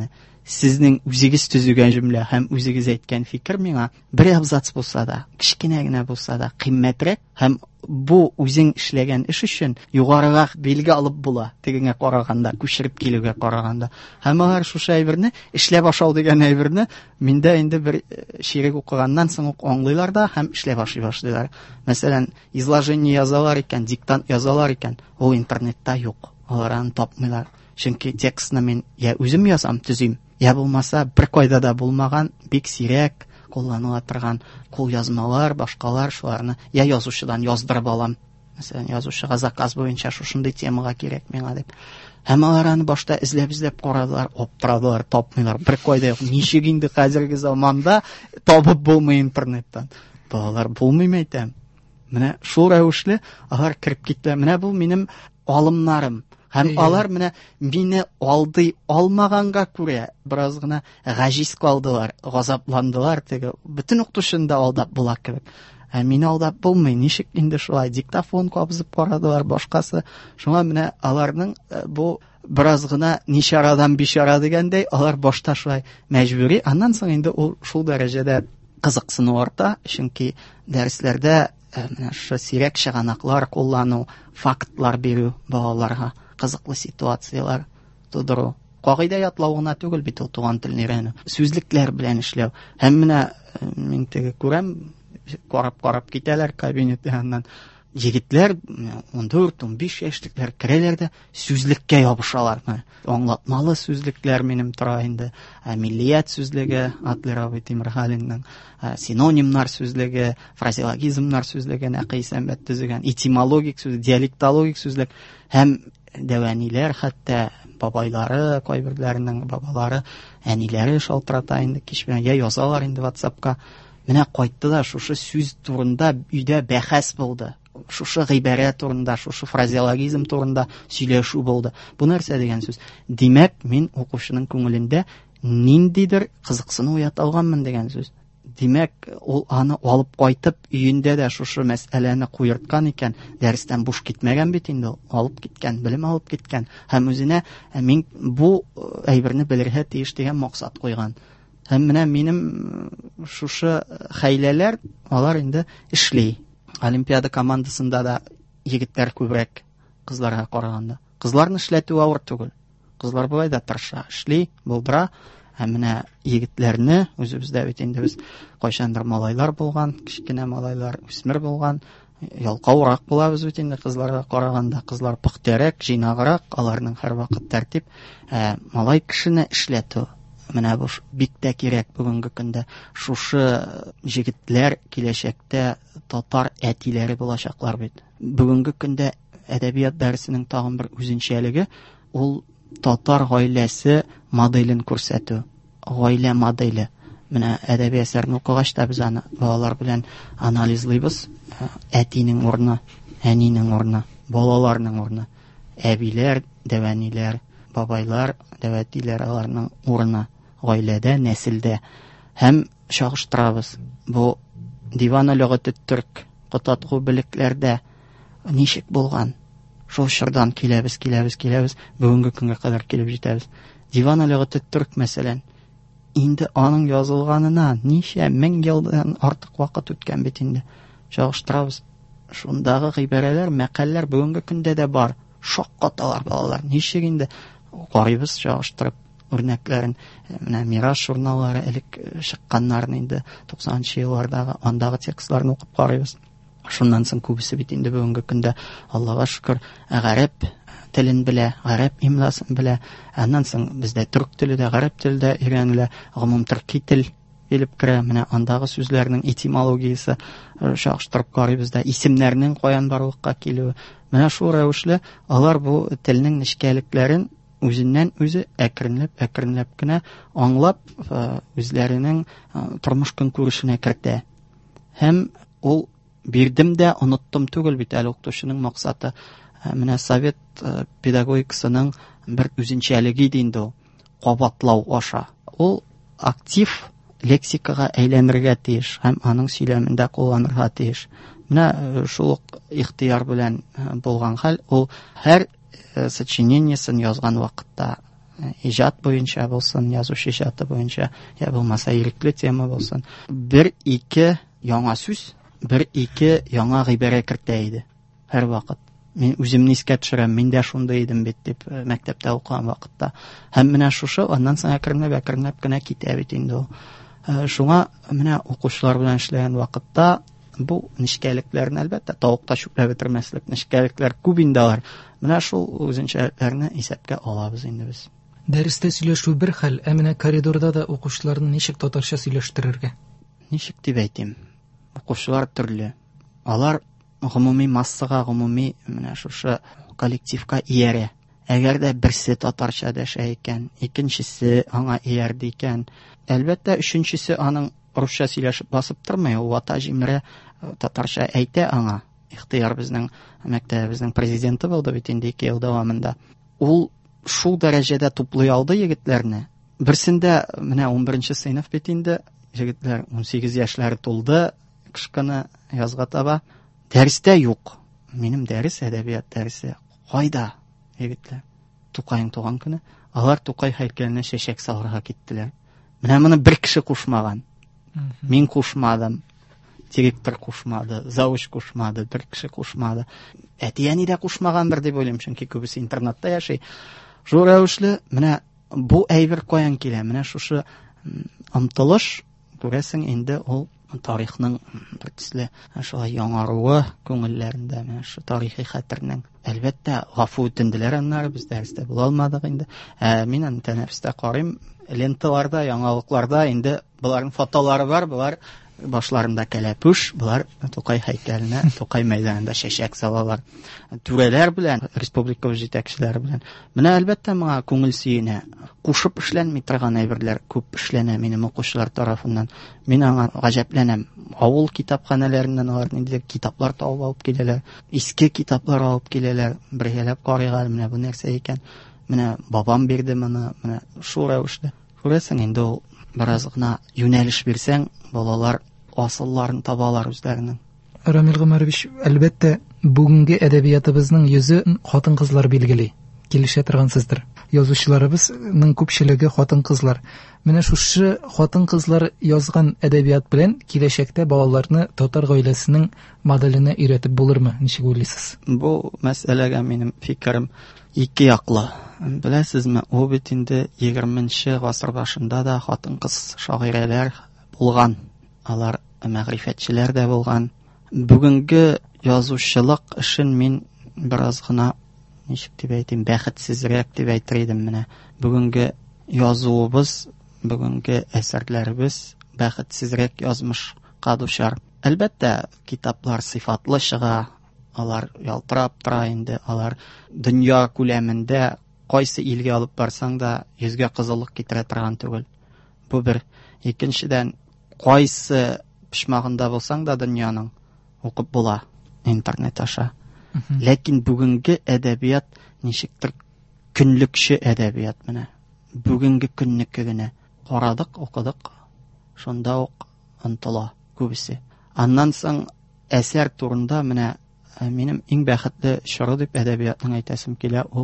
сезнең үзегез төзегән җөмлә һәм үзегез әйткән фикер миңа бер абзац булса да, кичкенә генә булса да кыйммәтрәк һәм бу үзең эшләгән эш өчен югарырак билге алып була, тегеңә караганда, күчереп килүгә караганда. Һәм алар шушы әйберне эшләп ашау дигән әйберне миндә инде бер шигырь укыганнан соң ук аңлыйлар да һәм эшләп ашый башлыйлар. Мәсәлән, изложение язалар икән, диктант язалар икән, ул интернетта юк. Алар аны тапмыйлар. Чөнки текстны мин я үзем язам, төзим, я булмаса бер кайда да булмаган, бик сирәк кулланыла торган кул язмалар, башкалар шуларны я язучыдан яздырып алам. Мәсәлән, язучыга заказ буенча шушындый темага кирәк миңа дип. Һәм алар аны башта эзләп карадылар, аптырадылар, тапмыйлар. Бер кайда юк. Ничек инде хәзерге заманда табып булмый интернеттан. Балалар булмыймы әйтәм. Менә шул рәвешле алар кирип китте. Менә бу минем алымнарым. Һәм алар менә мине алдый алмаганга күрә бераз гына гаҗиз калдылар, газапландылар, теге бөтен укытучында алдап була кебек. Мине алдап булмый, ничек инде шулай диктофон кабызып карадылар, башкасы. Шуңа менә аларның бу бераз гына ничарадан бишара дигәндәй, алар башта шулай мәҗбүри, аннан соң инде ул шул дәрәҗәдә кызыксыну арта, чөнки дәресләрдә менә шу сирәк чыганаклар куллану, фактлар бирү балаларга, кызыклы ситуациялар тудыру. Кагыйдә ятлау гына түгел бит ул туган телне өйрәнү. Сүзлекләр белән эшләү. Һәм менә мин теге күрәм, карап китәләр кабинетта, аннан егетләр 14-15 яшьлектәр керәләр дә сүзлеккә ябышалар. Аңлатмалы сүзлекләр минем тора инде. Миллият сүзлеге, Атлерабый Тимергалинның синонимнар сүзлеге, фразеологизмнар сүзлеге, Нәкый Сәмбәт төзегән этимологик сүзлек, диалектологик сүзлек һәм дәваниләр, хәтта бабайлары, кайберләренең бабалары, әниләре шалтырата инде кич белән я язалар инде WhatsApp'ка. Менә кайтты да шушы сүз турында өйдә бәхәс булды. Шушы гыйбарә турында, шушы фразеологизм турында сөйләшү булды. Бу нәрсә дигән сүз? Димәк, мин укучының күңелендә ниндидер кызыксыну уята алганмын дигән сүз. Димәк, ул аны алып кайтып өендә дә шушы мәсьәләне куерткан икән, дәрестән буш китмәгән бит инде, алып киткән, белем алып киткән. Һәм үзенә мин бу әйберне белергә тиеш дигән максат куйган. Һәм менә минем шушы хәйләләр алар инде эшли. Олимпиада командасында да егетләр күбрәк кызларга караганда. Кызларны эшләтү авыр түгел. Кызлар булай да тырыша, эшли, булдыра. Һәм менә егетләрне үзебездә бит инде без кайчандыр малайлар булган, кичкенә малайлар үсмер булган, ялкаурак булабыз бит инде кызларга караганда. Кызлар пөхтәрәк, җыйнаграк, аларның һәр вакыт тәртип. Малай кешене эшләтү менә бу бик тә кирәк бүгенге көндә. Шушы җегетләр киләчәктә татар әтиләре булачаклар бит. Бүгенге көндә әдәбият дәресенең тагын бер үзенчәлеге ул татар гаиләсе моделен күрсәтү. Гаилә моделе. Менә әдәби әсәрне укыгач та без аны балалар белән анализлыйбыз. Әтинең урны, әнинең урны, балаларның урны, әбиләр, дәваниләр, бабайлар, дәвәтиләр аларның урны гаиләдә, нәселдә. Һәм чагыштырабыз. Бу диван лөгаты төрк кытатку билекләрдә ничек булган? Шул чордан киләбез, бүгенге көнгә кадәр килеп җитәбез. Диван лөгаты төрк мәсәлән, инде аның язылганына ничә мең елдан артык вакыт үткән бит инде. Чагыштырабыз. Шундагы гыйбарәләр, мәкалләр бүгенге көндә дә бар. Шаккаталар балалар. Ничек инде карыйбыз чагыштырып үрнәкләрен. Менә Мираж журналлары элек чыкканнарын инде 90-нчы еллардагы андагы текстларны укып карыйбыз. Шуннан соң күбесе бит инде бүгенге көндә, Аллага шөкер, гарәп телен белә, гарәп имласын белә. Аннан соң бездә түрк теле дә, гарәп теле дә өйрәнелә. Гомум төрки тел килеп керә. Менә андагы сүзләрнең этимологиясе чагыштырып карыйбыз да, исемнәрнең каян барлыкка килүе. Менә шул рәвешле алар бу телнең нечкәлекләрен үзеннән үзе әкренләп кенә аңлап, үзләренең тормыш көнкүрешенә кертә. Һәм ул бирдем дә оныттым түгел бит әле укытучының максаты. Менә совет педагогикасының бер үзенчәлеге иде инде ул, кабатлау аша. Ул актив лексикага әйләнергә тиеш һәм аның сөйләмендә кулланырга тиеш. Менә шул ихтыяр белән булган хәл, ул һәр сочинениесен язган вакытта иҗат буенча булсын, язучы иҗаты буенча, я булмаса ирекле тема булсын, бер-ике яңа сүз, бер-ике яңа гыйбарә кертә иде һәр вакыт. Мин үземне искә төшерәм, мин дә шунда идем бит дип мәктәптә укыган вакытта. Һәм менә шушы аннан соң әкренләп кенә китә бит инде ул. Шуңа менә укучылар белән эшләгән вакытта бу нечкәлекләрне әлбәттә тавыкта чүпләп бетермәслек нечкәлекләр күп инде алар. Менә шул үзенчәлекләрне исәпкә алабыз инде без. Дәрестә сөйләшү бер хәл, ә менә коридорда да укучыларны ничек татарча сөйләштерергә? Ничек дип әйтим? Укучылар төрле. Алар гомуми массага, гомуми менә шушы коллективка иярә. Әгәр дә берсе татарча дәшә икән, икенчесе аңа иярде икән, әлбәттә өченчесе аның русча сөйләшеп басып тормый, ул вата җимерә татарча әйтә аңа. Ихтыяр безнең мәктәбебезнең президенты булды бит инде 2 ел дәвамында. Ул шул дәрәҗәдә туплый алды егетләрне. Берсендә менә 11нче сыйныф бит инде, егетләр 18 яшьләре тулды, кышкыны язга таба. Дәрестә юк. Минем дәрес, әдәбият дәресе. Кайда егетләр? Тукайның туган көне. Алар Тукай һәйкәленә чәчәк салырга киттеләр. Менә моны бер кеше кушмаган. Мин кушмадым. Директор кушмады, завуч кушмады, бер кеше кушмады. Әти-әни дә кушмаган бер дип уйлыйм, чөнки күбесе интернатта яши. Шул рәвешле менә бу әйбер каян килә? Менә шушы омтылыш күрәсең инде ул тарихның бер төсле шулай яңаруы күңелләрендә, менә шу тарихи хәтернең. Әлбәттә, гафу үтенделәр аннары, без дәрестә була алмадык инде. Мин аны тәнәфестә карыйм, ленталарда, яңалыкларда инде буларның фотолары бар, булар башларында кәләпүш, булар Тукай һәйкәленә, Тукай мәйданында чәчәк салалар. Түрәләр белән, республика җитәкчеләре белән. Менә әлбәттә моңа күңел сөенә. Кушып эшләнми торган әйберләр күп эшләнә минем укучылар тарафыннан. Мин аңа гаҗәпләнәм. Авыл китапханәләреннән алар ниндидер китаплар табып алып киләләр. Иске китаплар алып киләләр. Бергәләп карыйга, менә бу нәрсә икән. Менә бабам бирде моны, менә шул рәвешле. Күрәсең инде ул бераз гына юнәлеш бирсәң, балалар асылларын табалар үзләренең. Рамил Гомарович, әлбәттә, бүгенге әдәбиятыбызның йөзе хатын-кызлар билгели. Килешә торгансыздыр. Язучыларыбызның күпчелеге хатын-кызлар. Менә шушы хатын-кызлар язган әдәбият белән киләчәктә балаларны татар гаиләсенең моделенә өйрәтеп булырмы? Ничек уйлыйсыз? Бу мәсьәләгә минем фикерем ике яклы. Беләсезме, ул бит инде 20нче гасыр башында да хатын-кыз шагыйрәләр булган. Алар мәгърифәтчеләр дә булган. Бүгенге язучылык эшен мин бераз гына ничек дип әйтим, бәхетсезрәк дип әйтер идем менә. Бүгенге язуыбыз, бүгенге әсәрләребез бәхетсезрәк язмышка дучар. Әлбәттә, китаплар сыйфатлы чыга, алар ялтырап тора инде, алар дөнья күләмендә кайсы илгә алып барсаң да йөзгә кызыллык китерә торган түгел. Бу бер. Икенчедән, кайсы пишмагында булсаң да дөньяның укып була интернет аша. Ләкин бүгенге әдәбият ничектер көнлекче әдәбият менә. Бүгенге көннеке генә карадык, укыдык, шунда ук ынтыла күбесе. Аннан соң әсәр турында менә минем иң бәхетле чоры дип әдәбиятның әйтәсем килә, ул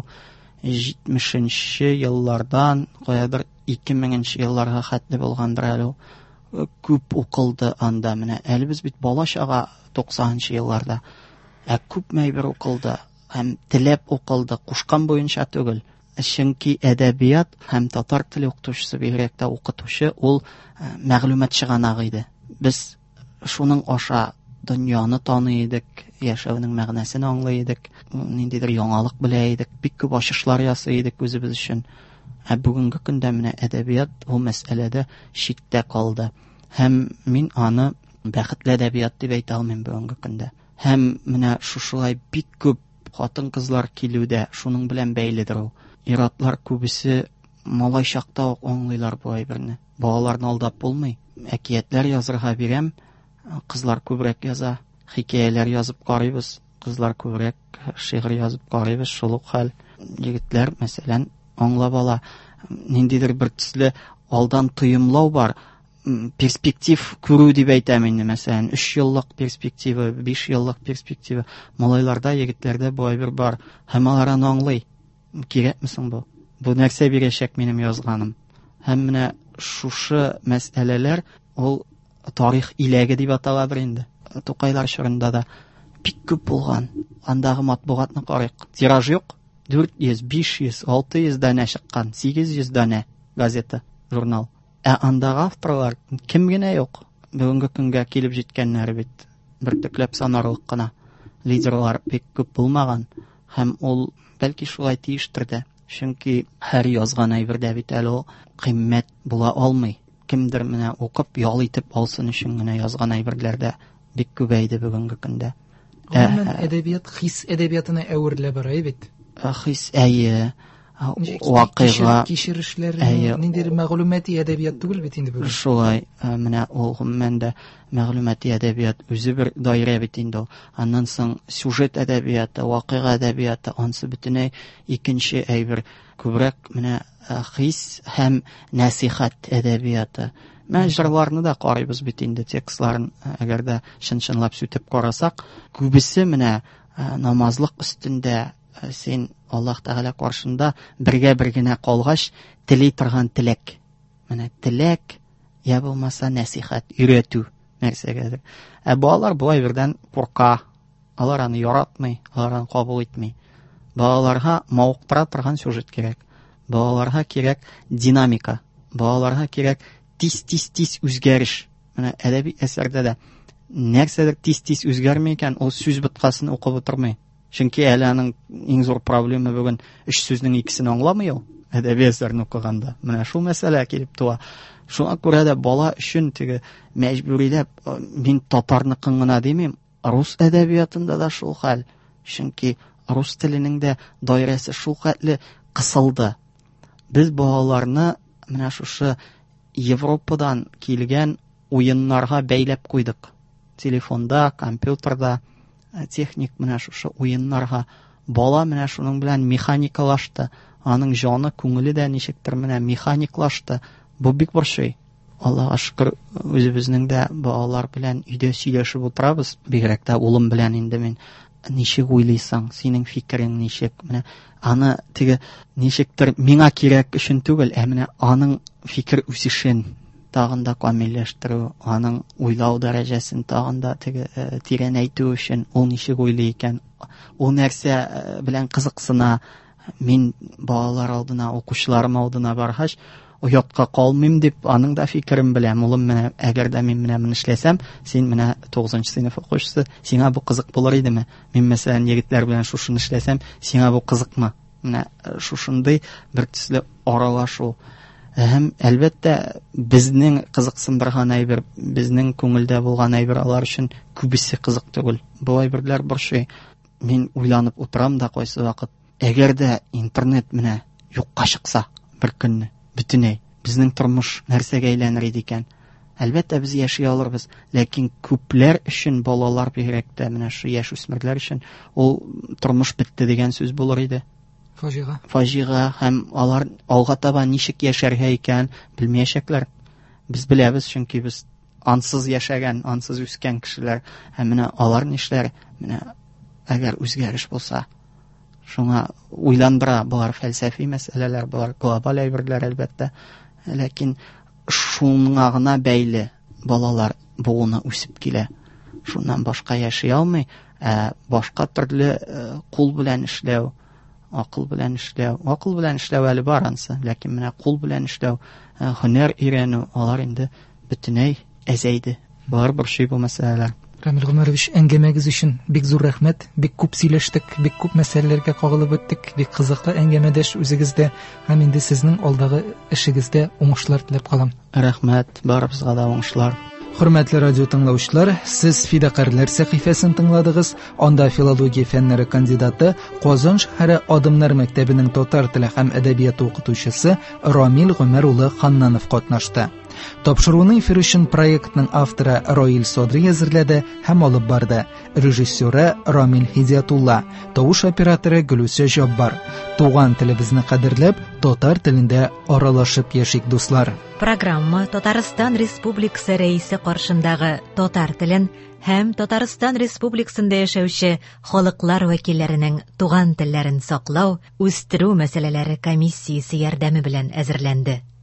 70нче еллардан каядыр 2000нче елларга хәтле булгандыр әле. Күп укылды анда менә. Әле без бит балачага 90нчы елларда күп мәйбер укылды, һәм теләп укылды, кушкан буенча түгел. Чөнки әдәбият һәм татар теле укытучысы бигрәк тә укытучы, ул мәгълүмат чыганагы иде. Без шуның аша дөньяны таный идек, яшәүнең мәгънәсен аңлый идек, ниндидер яңалык белә идек, бик күп ачышлар ясый идек үзебез өчен. Бүгенге көндә менә әдәбият ул мәсьәләдә читтә калды. Һәм мин аны бәхетле әдәбият дип әйтә алмыйм бүгенге көндә. Һәм менә шушылай бик күп хатын-кызлар килүдә, шуның белән бәйледер ул. Иратлар күбесе малай чакта ук аңлыйлар бу әйберне. Балаларны алдап булмый. Әкиятләр язырга бирәм, кызлар күбрәк яза. Хикәяләр язып карыйбыз, кызлар күбрәк шигырь язып карыйбыз. Шул ук хәл. Егетләр, мәсәлән, аңлап ала. Ниндидер бер төсле алдан тыйымлау бар. Перспектив күрү дип әйтәм инде, мәсәлән, 3 еллык перспектива, 5 еллык перспектива. Малайларда, егетләрдә бу әйбер бар. Һәм алар аны аңлый. Кирәкме соң бу? бу нәрсә бирәчәк минем язганым. Һәм менә шушы мәсьәләләр ул тарих иләге дип аталадыр инде. Тукайлар чорында да бик күп булган. Андагы матбугатны карыйк. Тираж юк. 400, 500, 600 данә чыккан, 800 данә газета, журнал. Андагы авторлар кем генә юк. Бүгенге көнгә килеп җиткәннәр бит. Бер төкләп санарлык кына. Лидерлар бик күп булмаган. Һәм ул бәлки шулай тиештер дә. Чөнки һәр язган әйбердә бит әле ул кыйммәт була алмый. Кемдер менә укып ял итеп алсын өчен генә язган әйберләрдә бик күбәйде бүгенге көндә. Әдәбият хис әдәбиятына әверелә бара бит. Хис вакыйга кишерешләр ниндидер мәгълүмати әдәбият түгел бит инде бүген. Шулай, менә ул гомумәндә мәгълүмати әдәбият үзе бер даирә бит инде. Аннан соң сюжет әдәбияты, вакыйга әдәбияты, ансы бөтенләй икенче әйбер. Күбрәк менә хис һәм насихат әдәбияты. Мәҗрләрне да карыйбыз бит инде, текстларын әгәр дә чын-чынлап сүтеп карасак, күбесе менә намазлык өстендә син Аллаһ Тәгалә каршында бергә генә калгач тели торган теләк. Менә теләк я булмаса насихат, өйрәтү нәрсәгәдер. Балалар бу әйбердән курка. Алар аны яратмый, алар аны кабул итми. Балаларга мавыктыра торган сюжет кирәк. Балаларга кирәк динамика. Балаларга кирәк тиз үзгәреш. Менә әдәби әсәрдә дә нәрсәдер тиз үзгәрмәй икән, ул сүз биткасын укып утырмый. Чөнки әле аның иң зур проблема бүген 3 сүзнең икесен аңламый ул әдәби әсәрне укыганда. Менә шул мәсьәлә килеп туа. Шуңа күрә дә бала өчен теге мәҗбүриләп мин татарныкын гына димим, рус әдәбиятында да шул хәл. Чөнки рус теленең дә даирәсе шул хәтле кысылды. Без балаларны менә шушы Европадан килгән уеннарга бәйләп куйдык. Телефонда, компьютерда, техник менә шушы уеннарга. Бала менә шуның белән механикалашты. Аның җаны, күңеле дә ничектер менә механиклашты. Бу бик борчый. Аллаһка шөкер, үзебезнең дә балалар белән өйдә сөйләшеп утырабыз. Бигрәк тә улым белән инде мин. Ничек уйлыйсың, синең фикерең ничек? Менә аны теге ничектер миңа кирәк өчен түгел, менә аның фикер үсешен тагын да камилләштерү, аның уйлау дәрәҗәсен тагын да теге тирәнәйтү өчен ул ничек уйлый икән, ул нәрсә белән кызыксына. Мин балалар алдына, укучыларым алдына баргач, оятка калмыйм дип, аның да фикерен беләм. Улым менә әгәр дә мин менә эшләсәм, син менә 9нчы сыйныф укучысы, сиңа бу кызык булыр идеме? Мин мәсәлән егетләр белән шушыны эшләсәм, сиңа бу кызыкмы? Менә шушындый бер төсле аралашу. Һәм әлбәттә безнең кызыксындырган әйбер, безнең күңелдә булган әйбер алар өчен күбесе кызык түгел. Бу әйберләр борчый. Мин уйланып утырам да кайсы вакыт, әгәр дә интернет менә юкка чыкса бер көнне, бөтенләй безнең тормыш нәрсәгә әйләнер иде икән? Әлбәттә без яши алырбыз, ләкин күпләр өчен, балалар бигрәк тә менә шу яшь үсмерләр өчен ул тормыш бетте дигән сүз булыр иде. Фаҗига һәм алар алга таба ничек яшәргә икән белмәячәкләр. Без беләбез, чөнки без ансыз яшәгән, ансыз үскән кешеләр. Һәм менә алар нишләр? Менә әгәр үзгәреш булса, шуңа уйландыра булар фәлсәфи мәсьәләләр, булар глобаль әйберләр әлбәттә. Ләкин шуңа гына бәйле балалар буыны үсеп килә. Шуннан башка яши алмый, башка төрле кул белән эшләү, акыл белән эшләү әле бар ансы, ләкин менә кул белән эшләү, һөнәр өйрәнү, алар инде бөтенләй әзәйде. Бар борчый бу мәсьәләләр. Рамил Гомәрович, әңгәмәгез өчен бик зур рәхмәт. Бик күп сөйләштек, бик күп мәсьәләләргә кагылып үттек. Бик кызыклы әңгәмәдәш үзегездә, һәм инде сезнең алдагы эшегездә уңышлар теләп калам. Рәхмәт, барыбызга да уңышлар. Хөрмәтле радио тыңлаучылар, сез Фидакарлар сәхифәсен тыңладыгыз. Анда филология фәннәре кандидаты, Казан шәһәре Адымнар мәктәбенең татар теле һәм әдәбияты укытучысы Рамил Гомәр улы Ханнанов катнашты. Тапшыруны эфир өчен проектның авторы Роил Содри әзерләде һәм алып барды. Режиссеры Рамил Хидиятулла, тавыш операторы Гөлүсә Жаббар. Туган телебезне кадерләп, татар телендә аралашып яшик, дуслар. Программа Татарстан Республикасы рәисе каршындагы татар телен һәм Татарстан Республикасында яшәүче халыклар вәкилләренең туган телләрен саклау, үстерү мәсьәләләре комиссиясе ярдәме белән әзерләнде.